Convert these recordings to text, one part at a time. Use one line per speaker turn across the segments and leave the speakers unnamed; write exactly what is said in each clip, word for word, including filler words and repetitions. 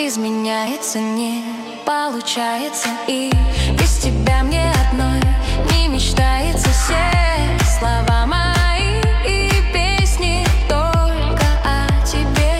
изменяется, не получается. И без тебя мне одной не мечтается. Все слова мои и песни только о тебе.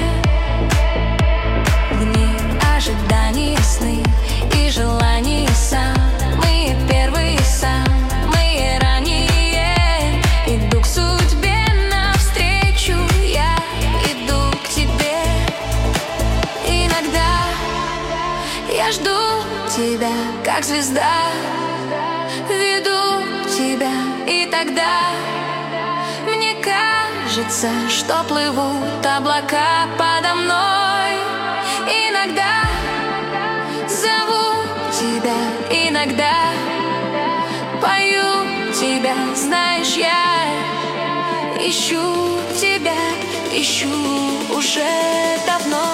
В них ожидания, сны и желания, самые первые, самые ранние. Иду к судьбе навстречу, я иду к тебе. Иногда я жду тебя, как звезда, веду тебя, и тогда мне кажется, что плывут облака подо мной. Иногда зову тебя, иногда пою тебя. Знаешь, я ищу тебя, ищу уже давно.